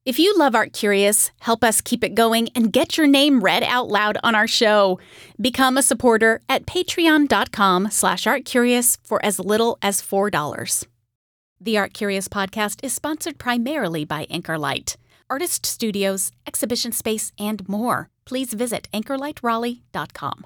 If you love Art Curious, help us keep it going and get your name read out loud on our show. Become a supporter at patreon.com/artcurious for as little as $4. The Art Curious podcast is sponsored primarily by Anchorlight, artist studios, exhibition space, and more. Please visit anchorlightraleigh.com.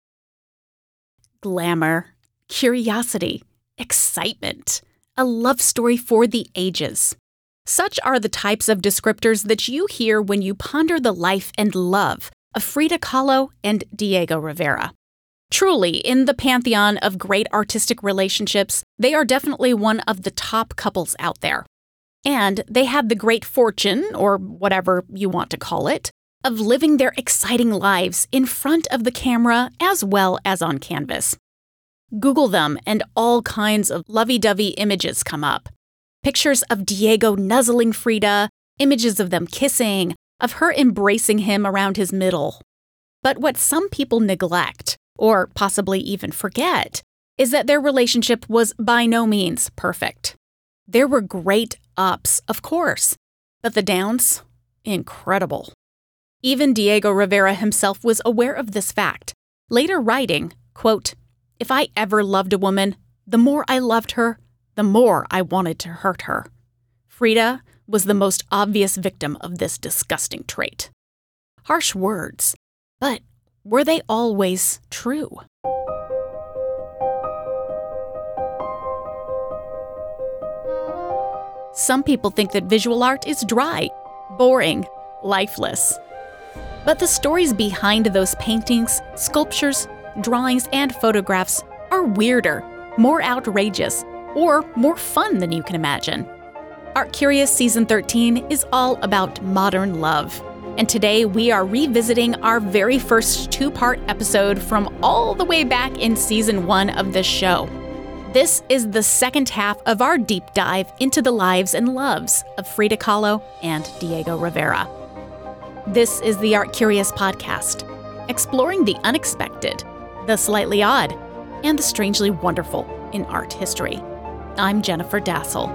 Glamour, curiosity, excitement, a love story for the ages. Such are the types of descriptors that you hear when you ponder the life and love of Frida Kahlo and Diego Rivera. Truly, in the pantheon of great artistic relationships, they are definitely one of the top couples out there. And they had the great fortune, or whatever you want to call it, of living their exciting lives in front of the camera as well as on canvas. Google them and all kinds of lovey-dovey images come up. Pictures of Diego nuzzling Frida, images of them kissing, of her embracing him around his middle. But what some people neglect, or possibly even forget, is that their relationship was by no means perfect. There were great ups, of course, but the downs, incredible. Even Diego Rivera himself was aware of this fact, later writing, quote, "If I ever loved a woman, the more I loved her, the more I wanted to hurt her." Frida was the most obvious victim of this disgusting trait. Harsh words, but were they always true? Some people think that visual art is dry, boring, lifeless. But the stories behind those paintings, sculptures, drawings, and photographs are weirder, more outrageous, or more fun than you can imagine. Art Curious Season 13 is all about modern love. And today we are revisiting our very first two-part episode from all the way back in Season 1 of this show. This is the second half of our deep dive into the lives and loves of Frida Kahlo and Diego Rivera. This is the Art Curious podcast, exploring the unexpected, the slightly odd, and the strangely wonderful in art history. I'm Jennifer Dassel.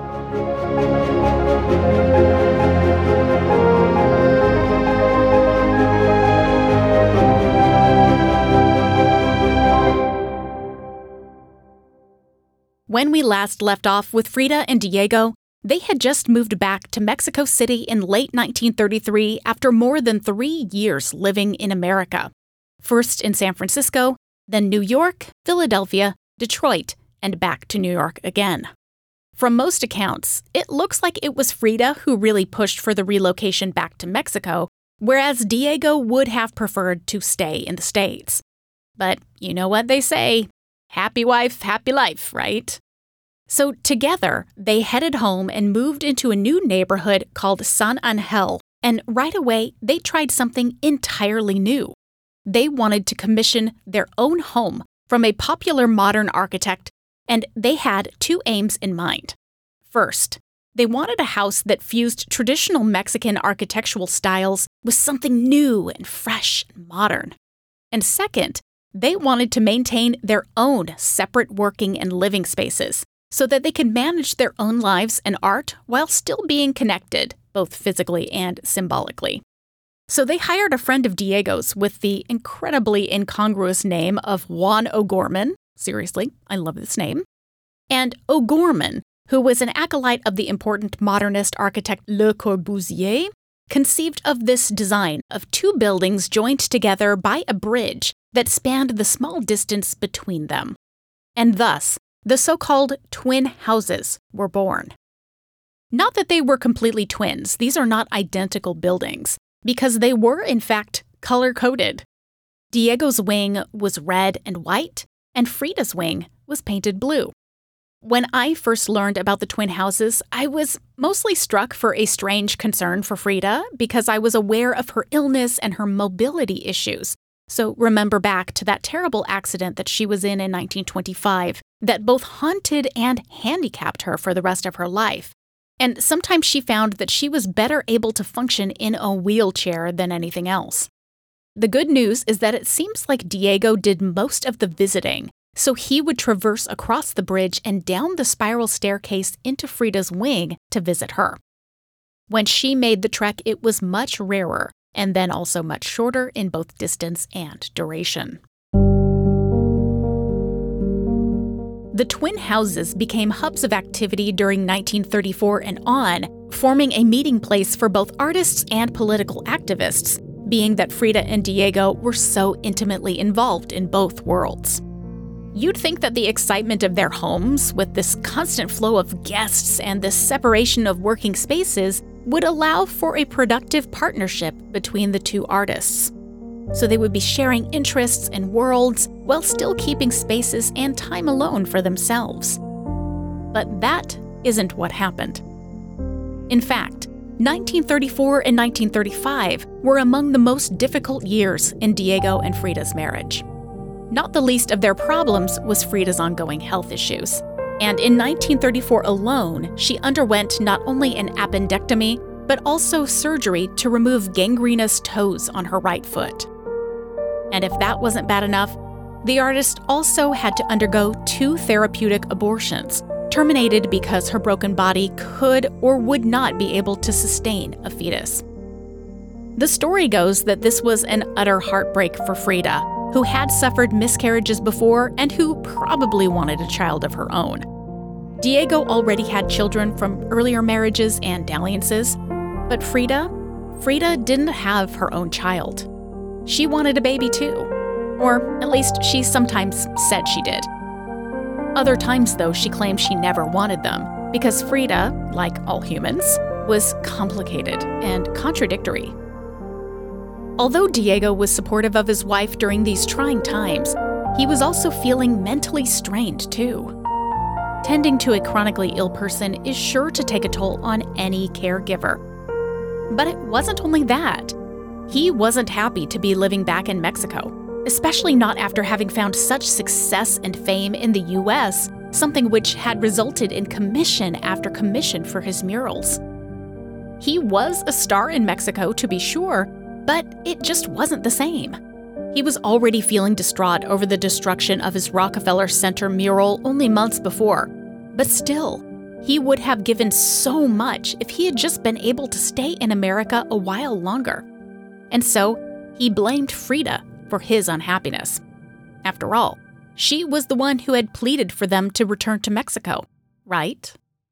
When we last left off with Frida and Diego, they had just moved back to Mexico City in late 1933 after more than 3 years living in America. First in San Francisco, then New York, Philadelphia, Detroit, and back to New York again. From most accounts, it looks like it was Frida who really pushed for the relocation back to Mexico, whereas Diego would have preferred to stay in the States. But you know what they say, happy wife, happy life, right? So together, they headed home and moved into a new neighborhood called San Angel, and right away, they tried something entirely new. They wanted to commission their own home from a popular modern architect, and they had two aims in mind. First, they wanted a house that fused traditional Mexican architectural styles with something new and fresh and modern. And second, they wanted to maintain their own separate working and living spaces so that they could manage their own lives and art while still being connected, both physically and symbolically. So they hired a friend of Diego's with the incredibly incongruous name of Juan O'Gorman. Seriously, I love this name. And O'Gorman, who was an acolyte of the important modernist architect Le Corbusier, conceived of this design of two buildings joined together by a bridge that spanned the small distance between them. And thus, the so-called twin houses were born. Not that they were completely twins, these are not identical buildings, because they were, in fact, color-coded. Diego's wing was red and white, and Frida's wing was painted blue. When I first learned about the twin houses, I was mostly struck for a strange concern for Frida because I was aware of her illness and her mobility issues. So remember back to that terrible accident that she was in 1925 that both haunted and handicapped her for the rest of her life. And sometimes she found that she was better able to function in a wheelchair than anything else. The good news is that it seems like Diego did most of the visiting, so he would traverse across the bridge and down the spiral staircase into Frida's wing to visit her. When she made the trek, it was much rarer, and then also much shorter in both distance and duration. The twin houses became hubs of activity during 1934 and on, forming a meeting place for both artists and political activists, being that Frida and Diego were so intimately involved in both worlds. You'd think that the excitement of their homes, with this constant flow of guests and this separation of working spaces, would allow for a productive partnership between the two artists. So they would be sharing interests and worlds while still keeping spaces and time alone for themselves. But that isn't what happened. In fact, 1934 and 1935 were among the most difficult years in Diego and Frida's marriage. Not the least of their problems was Frida's ongoing health issues. And in 1934 alone, she underwent not only an appendectomy, but also surgery to remove gangrenous toes on her right foot. And if that wasn't bad enough, the artist also had to undergo 2 therapeutic abortions, terminated because her broken body could or would not be able to sustain a fetus. The story goes that this was an utter heartbreak for Frida, who had suffered miscarriages before and who probably wanted a child of her own. Diego already had children from earlier marriages and dalliances, but Frida didn't have her own child. She wanted a baby too, or at least she sometimes said she did. Other times, though, she claimed she never wanted them because Frida, like all humans, was complicated and contradictory. Although Diego was supportive of his wife during these trying times, he was also feeling mentally strained too. Tending to a chronically ill person is sure to take a toll on any caregiver. But it wasn't only that. He wasn't happy to be living back in Mexico, especially not after having found such success and fame in the US, something which had resulted in commission after commission for his murals. He was a star in Mexico, to be sure, but it just wasn't the same. He was already feeling distraught over the destruction of his Rockefeller Center mural only months before, but still, he would have given so much if he had just been able to stay in America a while longer. And so, he blamed Frida for his unhappiness. After all, she was the one who had pleaded for them to return to Mexico, right?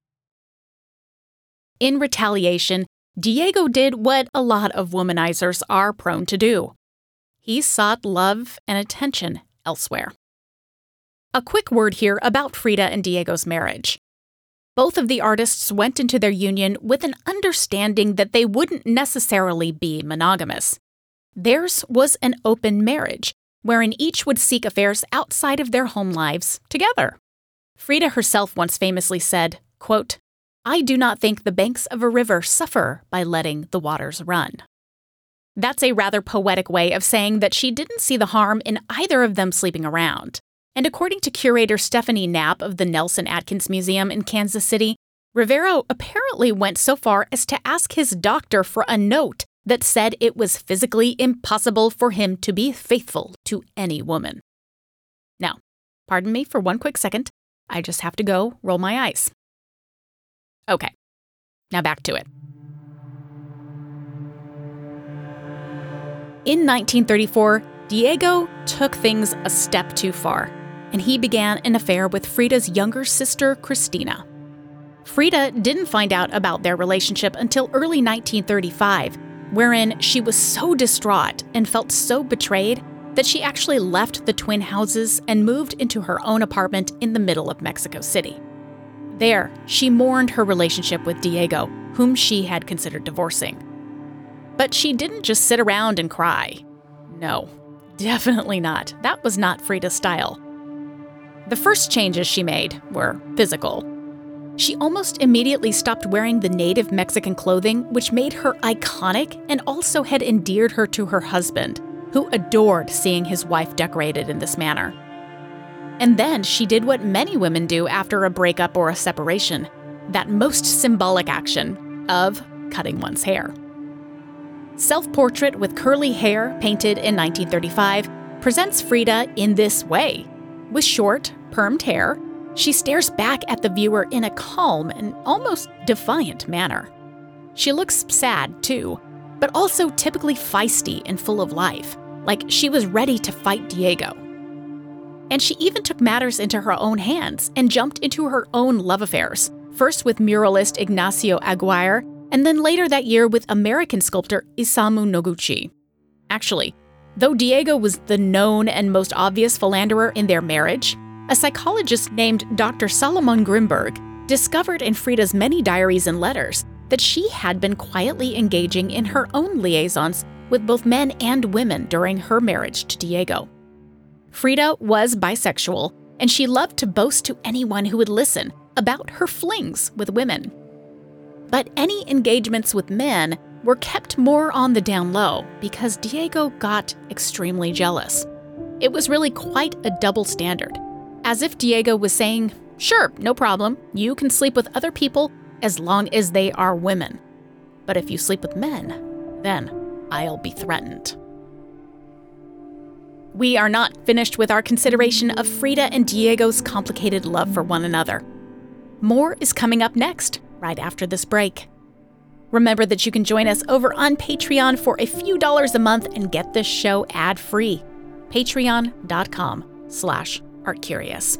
In retaliation, Diego did what a lot of womanizers are prone to do. He sought love and attention elsewhere. A quick word here about Frida and Diego's marriage. Both of the artists went into their union with an understanding that they wouldn't necessarily be monogamous. Theirs was an open marriage, wherein each would seek affairs outside of their home lives together. Frida herself once famously said, quote, "I do not think the banks of a river suffer by letting the waters run." That's a rather poetic way of saying that she didn't see the harm in either of them sleeping around. And according to curator Stephanie Knapp of the Nelson Atkins Museum in Kansas City, Rivero apparently went so far as to ask his doctor for a note that said it was physically impossible for him to be faithful to any woman. Now, pardon me for one quick second. I just have to go roll my eyes. Okay, now back to it. In 1934, Diego took things a step too far, and he began an affair with Frida's younger sister, Cristina. Frida didn't find out about their relationship until early 1935, wherein she was so distraught and felt so betrayed that she actually left the twin houses and moved into her own apartment in the middle of Mexico City. There, she mourned her relationship with Diego, whom she had considered divorcing. But she didn't just sit around and cry. No, definitely not. That was not Frida's style. The first changes she made were physical. She almost immediately stopped wearing the native Mexican clothing, which made her iconic and also had endeared her to her husband, who adored seeing his wife decorated in this manner. And then she did what many women do after a breakup or a separation, that most symbolic action of cutting one's hair. Self-Portrait with Curly Hair, painted in 1935, presents Frida in this way. With short, permed hair, she stares back at the viewer in a calm and almost defiant manner. She looks sad, too, but also typically feisty and full of life, like she was ready to fight Diego. And she even took matters into her own hands and jumped into her own love affairs, first with muralist Ignacio Aguirre, and then later that year with American sculptor Isamu Noguchi. Actually, though Diego was the known and most obvious philanderer in their marriage, a psychologist named Dr. Solomon Grimberg discovered in Frida's many diaries and letters that she had been quietly engaging in her own liaisons with both men and women during her marriage to Diego. Frida was bisexual, and she loved to boast to anyone who would listen about her flings with women. But any engagements with men were kept more on the down low because Diego got extremely jealous. It was really quite a double standard, as if Diego was saying, "Sure, no problem, you can sleep with other people as long as they are women. But if you sleep with men, then I'll be threatened." We are not finished with our consideration of Frida and Diego's complicated love for one another. More is coming up next, right after this break. Remember that you can join us over on Patreon for a few dollars a month and get this show ad-free. Patreon.com/ArtCurious.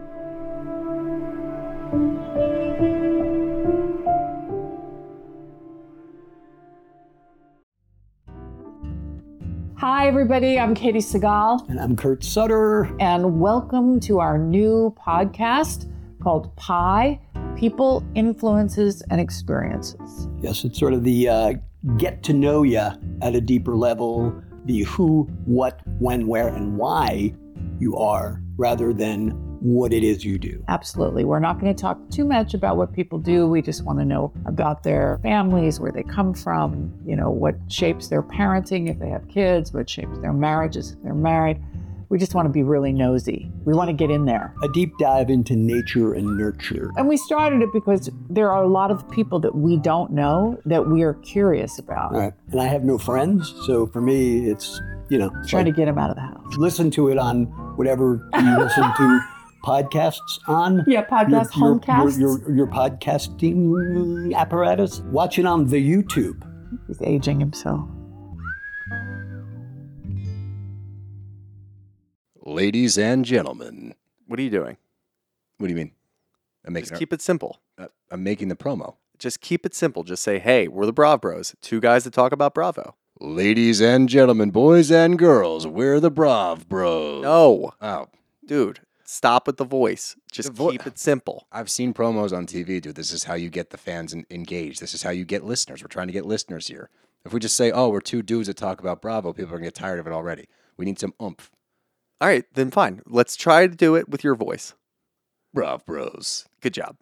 Hi, everybody. I'm Katie Segal. And I'm Kurt Sutter. And welcome to our new podcast called PIE, People, Influences, and Experiences. Yes, it's sort of the get to know you at a deeper level, the who, what, when, where, and why you are, rather than what it is you do. Absolutely. We're not going to talk too much about what people do. We just want to know about their families, where they come from, what shapes their parenting if they have kids, what shapes their marriages if they're married. We just want to be really nosy. We want to get in there. A deep dive into nature and nurture. And we started it because there are a lot of people that we don't know that we are curious about. Right. And I have no friends, so for me, it's, trying to get them out of the house. Listen to it on whatever you listen to podcasts on. Yeah, homecasts. Your podcasting apparatus. Watch it on the YouTube. He's aging himself. Ladies and gentlemen. What are you doing? What do you mean? Just keep it simple. I'm making the promo. Just keep it simple. Just say, hey, we're the Brav Bros. Two guys that talk about Bravo. Ladies and gentlemen, boys and girls, we're the Brav Bros. No. Oh. Dude, stop with the voice. Just keep it simple. I've seen promos on TV, dude. This is how you get the fans engaged. This is how you get listeners. We're trying to get listeners here. If we just say, oh, we're two dudes that talk about Bravo, people are going to get tired of it already. We need some oomph. All right, then fine. Let's try to do it with your voice. Brav Bros. Good job.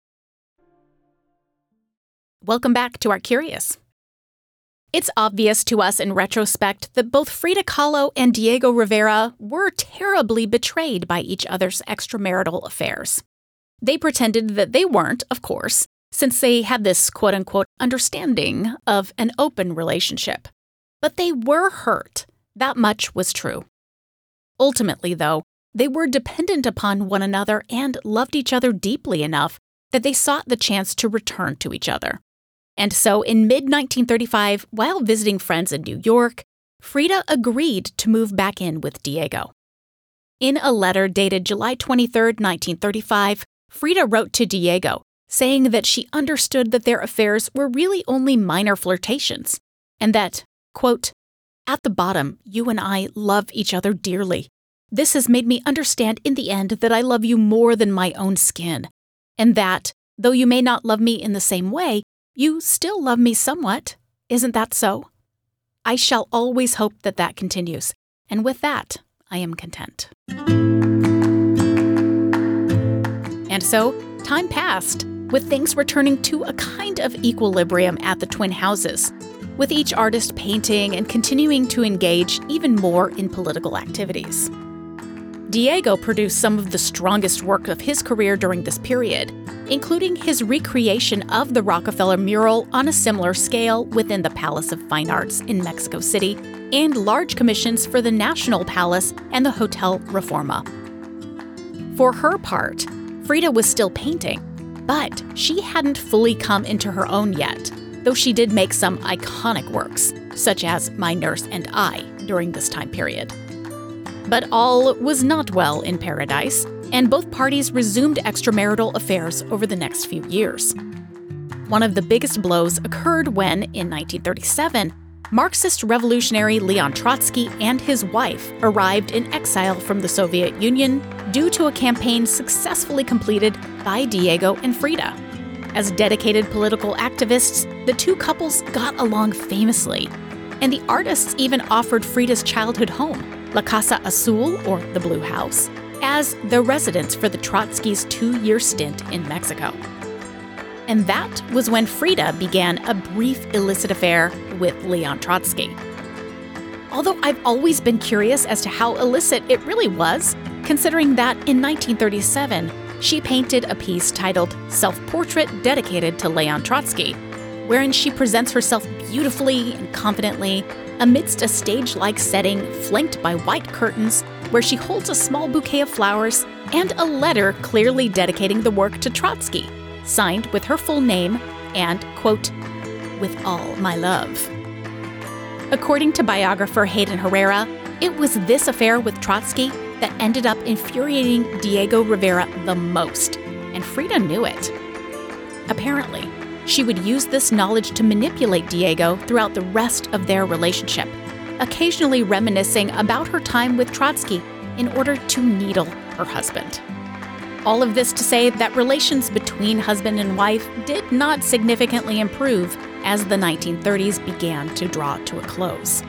Welcome back to Art Curious. It's obvious to us in retrospect that both Frida Kahlo and Diego Rivera were terribly betrayed by each other's extramarital affairs. They pretended that they weren't, of course, since they had this quote-unquote understanding of an open relationship. But they were hurt. That much was true. Ultimately, though, they were dependent upon one another and loved each other deeply enough that they sought the chance to return to each other. And so in mid-1935, while visiting friends in New York, Frida agreed to move back in with Diego. In a letter dated July 23, 1935, Frida wrote to Diego, saying that she understood that their affairs were really only minor flirtations, and that, quote, "At the bottom, you and I love each other dearly. This has made me understand in the end that I love you more than my own skin, and that, though you may not love me in the same way, you still love me somewhat. Isn't that so? I shall always hope that that continues, and with that, I am content." And so, time passed, with things returning to a kind of equilibrium at the twin houses, with each artist painting and continuing to engage even more in political activities. Diego produced some of the strongest work of his career during this period, including his recreation of the Rockefeller mural on a similar scale within the Palace of Fine Arts in Mexico City, and large commissions for the National Palace and the Hotel Reforma. For her part, Frida was still painting, but she hadn't fully come into her own yet, though she did make some iconic works, such as My Nurse and I, during this time period. But all was not well in Paradise, and both parties resumed extramarital affairs over the next few years. One of the biggest blows occurred when, in 1937, Marxist revolutionary Leon Trotsky and his wife arrived in exile from the Soviet Union due to a campaign successfully completed by Diego and Frida. As dedicated political activists, the two couples got along famously, and the artists even offered Frida's childhood home, La Casa Azul, or the Blue House, as their residence for the Trotskys' 2-year stint in Mexico. And that was when Frida began a brief illicit affair with Leon Trotsky. Although I've always been curious as to how illicit it really was, considering that in 1937, she painted a piece titled Self-Portrait dedicated to Leon Trotsky, wherein she presents herself beautifully and confidently amidst a stage-like setting flanked by white curtains where she holds a small bouquet of flowers and a letter clearly dedicating the work to Trotsky, signed with her full name and, quote, with all my love. According to biographer Hayden Herrera, it was this affair with Trotsky that ended up infuriating Diego Rivera the most, and Frida knew it. Apparently, she would use this knowledge to manipulate Diego throughout the rest of their relationship, occasionally reminiscing about her time with Trotsky in order to needle her husband. All of this to say that relations between husband and wife did not significantly improve as the 1930s began to draw to a close.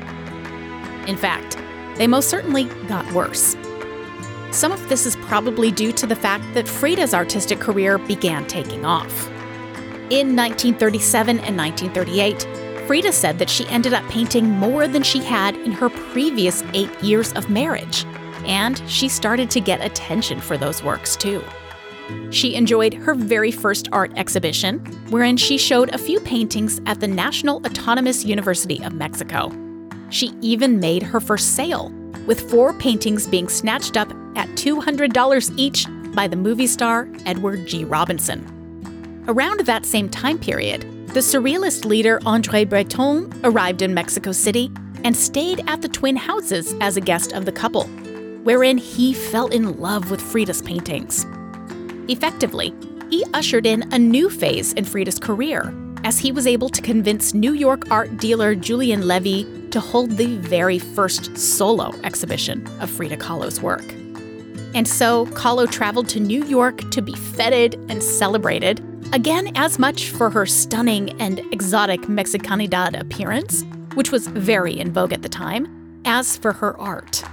In fact, they most certainly got worse. Some of this is probably due to the fact that Frida's artistic career began taking off. In 1937 and 1938, Frida said that she ended up painting more than she had in her previous 8 years of marriage, and she started to get attention for those works too. She enjoyed her very first art exhibition, wherein she showed a few paintings at the National Autonomous University of Mexico. She even made her first sale, with 4 paintings being snatched up at $200 each by the movie star Edward G. Robinson. Around that same time period, the surrealist leader André Breton arrived in Mexico City and stayed at the twin houses as a guest of the couple, wherein he fell in love with Frida's paintings. Effectively, he ushered in a new phase in Frida's career, as he was able to convince New York art dealer Julian Levy to hold the very first solo exhibition of Frida Kahlo's work. And so Kahlo traveled to New York to be feted and celebrated, again as much for her stunning and exotic Mexicanidad appearance, which was very in vogue at the time, as for her art.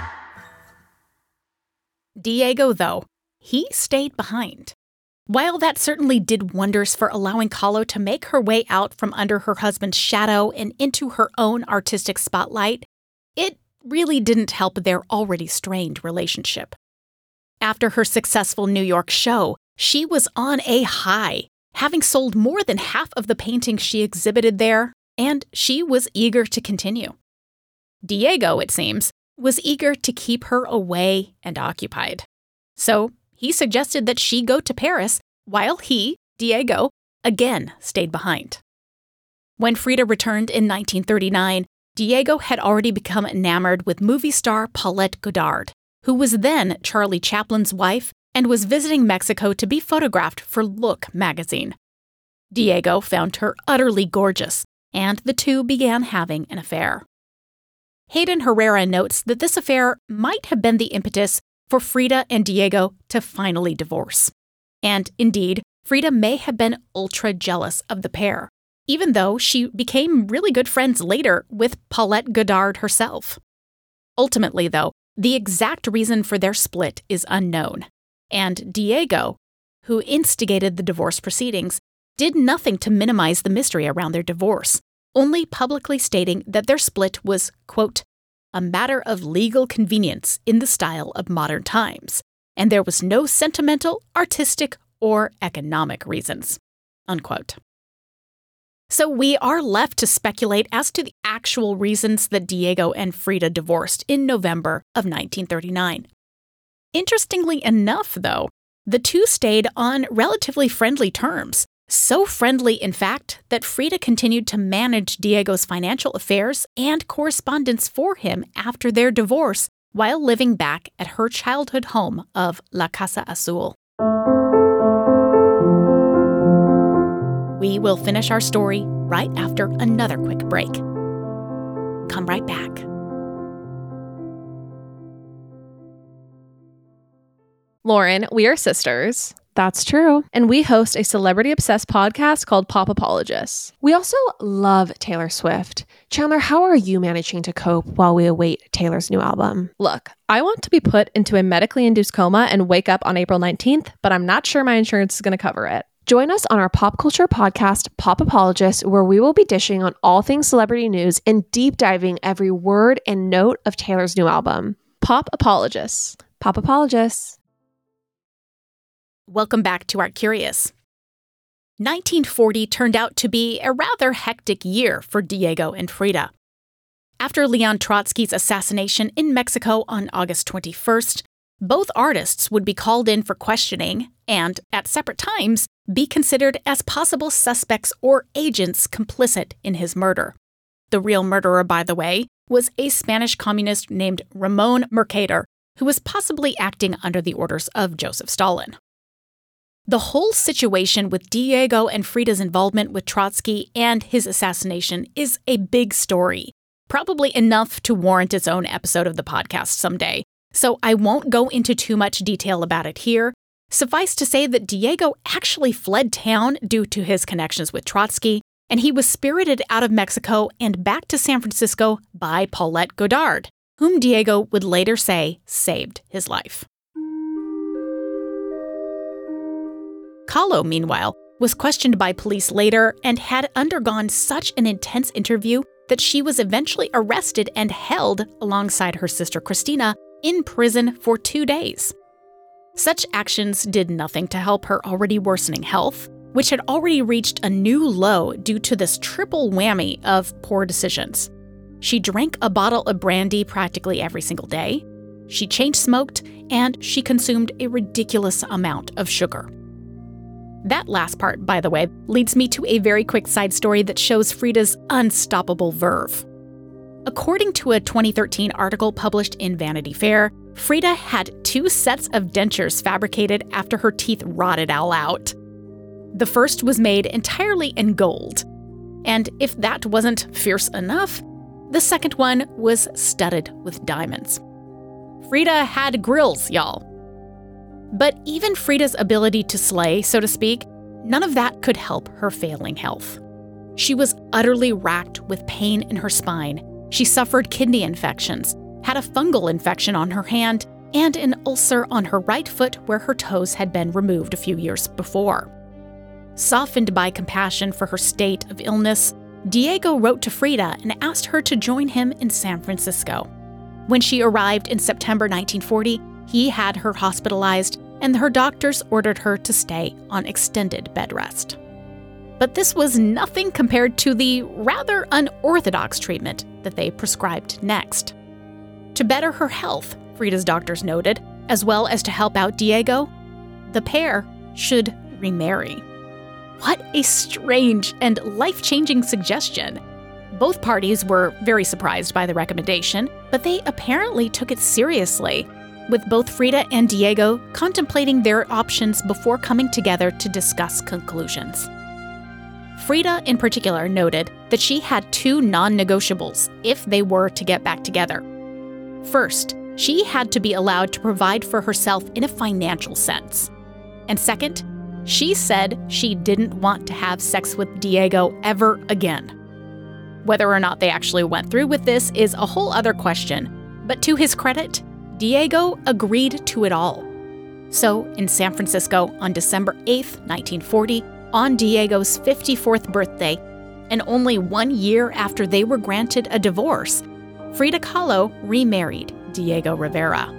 Diego, though, he stayed behind. While that certainly did wonders for allowing Kahlo to make her way out from under her husband's shadow and into her own artistic spotlight, it really didn't help their already strained relationship. After her successful New York show, she was on a high, having sold more than half of the paintings she exhibited there, and she was eager to continue. Diego, it seems, was eager to keep her away and occupied. So he suggested that she go to Paris while he, Diego, again stayed behind. When Frida returned in 1939, Diego had already become enamored with movie star Paulette Goddard, who was then Charlie Chaplin's wife and was visiting Mexico to be photographed for Look magazine. Diego found her utterly gorgeous, and the two began having an affair. Hayden Herrera notes that this affair might have been the impetus for Frida and Diego to finally divorce. And indeed, Frida may have been ultra jealous of the pair, even though she became really good friends later with Paulette Goddard herself. Ultimately, though, the exact reason for their split is unknown, and Diego, who instigated the divorce proceedings, did nothing to minimize the mystery around their divorce, only publicly stating that their split was, quote, a matter of legal convenience in the style of modern times, and there was no sentimental, artistic, or economic reasons, unquote. So we are left to speculate as to the actual reasons that Diego and Frida divorced in November of 1939. Interestingly enough, though, the two stayed on relatively friendly terms, So friendly, in fact, that Frida continued to manage Diego's financial affairs and correspondence for him after their divorce while living back at her childhood home of La Casa Azul. We will finish our story right after another quick break. Come right back. Lauren, we are sisters. That's true. And we host a celebrity-obsessed podcast called Pop Apologists. We also love Taylor Swift. Chandler, how are you managing to cope while we await Taylor's new album? Look, I want to be put into a medically induced coma and wake up on April 19th, but I'm not sure my insurance is going to cover it. Join us on our pop culture podcast, Pop Apologists, where we will be dishing on all things celebrity news and deep diving every word and note of Taylor's new album. Pop Apologists. Pop Apologists. Welcome back to Art Curious. 1940 turned out to be a rather hectic year for Diego and Frida. After Leon Trotsky's assassination in Mexico on August 21st, both artists would be called in for questioning and, at separate times, be considered as possible suspects or agents complicit in his murder. The real murderer, by the way, was a Spanish communist named Ramon Mercader, who was possibly acting under the orders of Joseph Stalin. The whole situation with Diego and Frida's involvement with Trotsky and his assassination is a big story, probably enough to warrant its own episode of the podcast someday, so I won't go into too much detail about it here. Suffice to say that Diego actually fled town due to his connections with Trotsky, and he was spirited out of Mexico and back to San Francisco by Paulette Goddard, whom Diego would later say saved his life. Kahlo, meanwhile, was questioned by police later and had undergone such an intense interview that she was eventually arrested and held alongside her sister Christina in prison for 2 days. Such actions did nothing to help her already worsening health, which had already reached a new low due to this triple whammy of poor decisions. She drank a bottle of brandy practically every single day, she chain-smoked, and she consumed a ridiculous amount of sugar. That last part, by the way, leads me to a very quick side story that shows Frida's unstoppable verve. According to a 2013 article published in Vanity Fair, Frida had 2 sets of dentures fabricated after her teeth rotted all out. The first was made entirely in gold, and if that wasn't fierce enough, the second one was studded with diamonds. Frida had grills, y'all. But even Frida's ability to slay, so to speak, none of that could help her failing health. She was utterly racked with pain in her spine. She suffered kidney infections, had a fungal infection on her hand, and an ulcer on her right foot where her toes had been removed a few years before. Softened by compassion for her state of illness, Diego wrote to Frida and asked her to join him in San Francisco. When she arrived in September 1940, he had her hospitalized, and her doctors ordered her to stay on extended bed rest. But this was nothing compared to the rather unorthodox treatment that they prescribed next. To better her health, Frida's doctors noted, as well as to help out Diego, the pair should remarry. What a strange and life-changing suggestion. Both parties were very surprised by the recommendation, but they apparently took it seriously, with both Frida and Diego contemplating their options before coming together to discuss conclusions. Frida, in particular, noted that she had 2 non-negotiables if they were to get back together. First, she had to be allowed to provide for herself in a financial sense. And second, she said she didn't want to have sex with Diego ever again. Whether or not they actually went through with this is a whole other question, but to his credit, Diego agreed to it all. So, in San Francisco on December 8th, 1940, on Diego's 54th birthday, and only 1 year after they were granted a divorce, Frida Kahlo remarried Diego Rivera.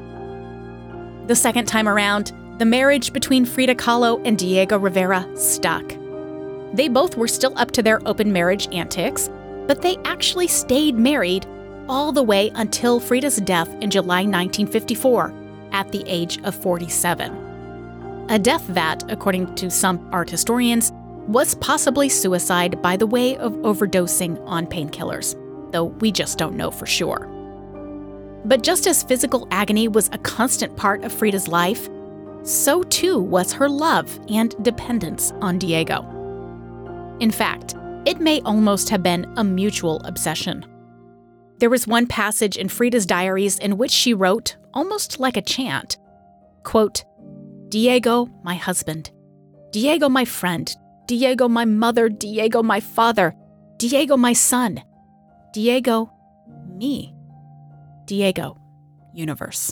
The second time around, the marriage between Frida Kahlo and Diego Rivera stuck. They both were still up to their open marriage antics, but they actually stayed married all the way until Frida's death in July 1954, at the age of 47. A death that, according to some art historians, was possibly suicide by the way of overdosing on painkillers, though we just don't know for sure. But just as physical agony was a constant part of Frida's life, so too was her love and dependence on Diego. In fact, it may almost have been a mutual obsession. There was one passage in Frida's diaries in which she wrote, almost like a chant, quote, "Diego, my husband. Diego, my friend. Diego, my mother. Diego, my father. Diego, my son. Diego, me. Diego, universe."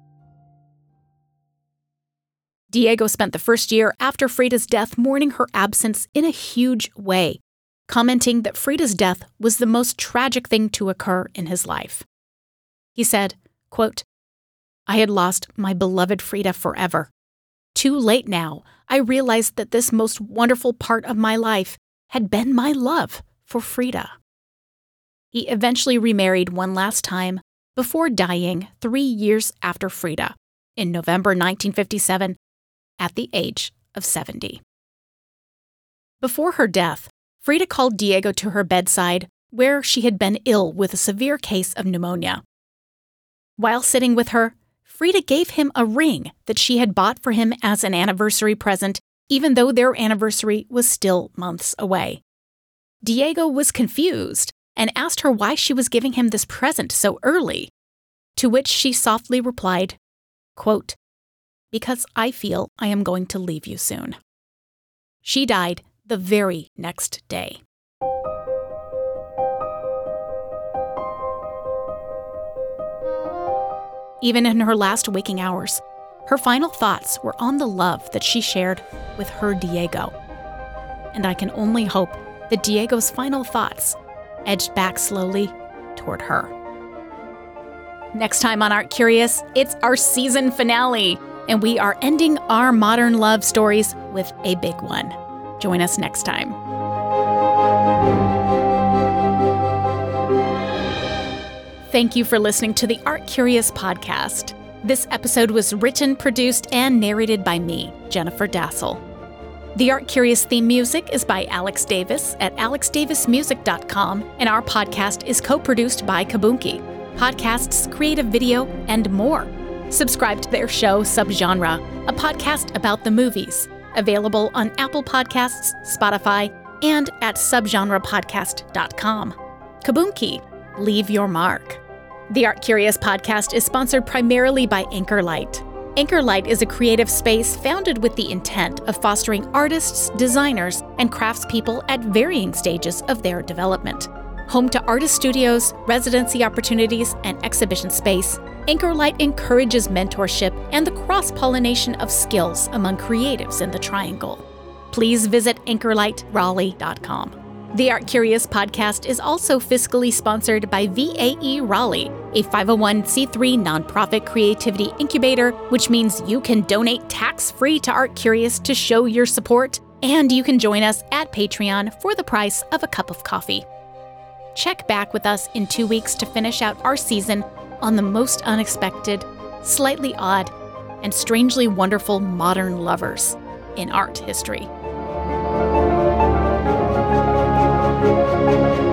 Diego spent the first year after Frida's death mourning her absence in a huge way, commenting that Frida's death was the most tragic thing to occur in his life. He said, quote, "I had lost my beloved Frida forever. Too late now, I realized that this most wonderful part of my life had been my love for Frida." He eventually remarried one last time before dying 3 years after Frida, in November 1957, at the age of 70. Before her death, Frida called Diego to her bedside, where she had been ill with a severe case of pneumonia. While sitting with her, Frida gave him a ring that she had bought for him as an anniversary present, even though their anniversary was still months away. Diego was confused and asked her why she was giving him this present so early, to which she softly replied, quote, "Because I feel I am going to leave you soon." She died the very next day. Even in her last waking hours, her final thoughts were on the love that she shared with her Diego. And I can only hope that Diego's final thoughts edged back slowly toward her. Next time on Art Curious, it's our season finale, and we are ending our modern love stories with a big one. Join us next time. Thank you for listening to the Art Curious podcast. This episode was written, produced, and narrated by me, Jennifer Dassel. The Art Curious theme music is by Alex Davis at alexdavismusic.com, and our podcast is co-produced by Kabunki, podcasts, creative video, and more. Subscribe to their show Subgenre, a podcast about the movies, available on Apple Podcasts, Spotify, and at subgenrepodcast.com. Kabunki, leave your mark. The Art Curious podcast is sponsored primarily by Anchorlight. Anchorlight is a creative space founded with the intent of fostering artists, designers, and craftspeople at varying stages of their development. Home to artist studios, residency opportunities, and exhibition space, Anchorlight encourages mentorship and the cross-pollination of skills among creatives in the Triangle. Please visit anchorlightraleigh.com. The Art Curious podcast is also fiscally sponsored by VAE Raleigh, a 501c3 nonprofit creativity incubator, which means you can donate tax-free to Art Curious to show your support, and you can join us at Patreon for the price of a cup of coffee. Check back with us in 2 weeks to finish out our season on the most unexpected, slightly odd, and strangely wonderful modern lovers in art history.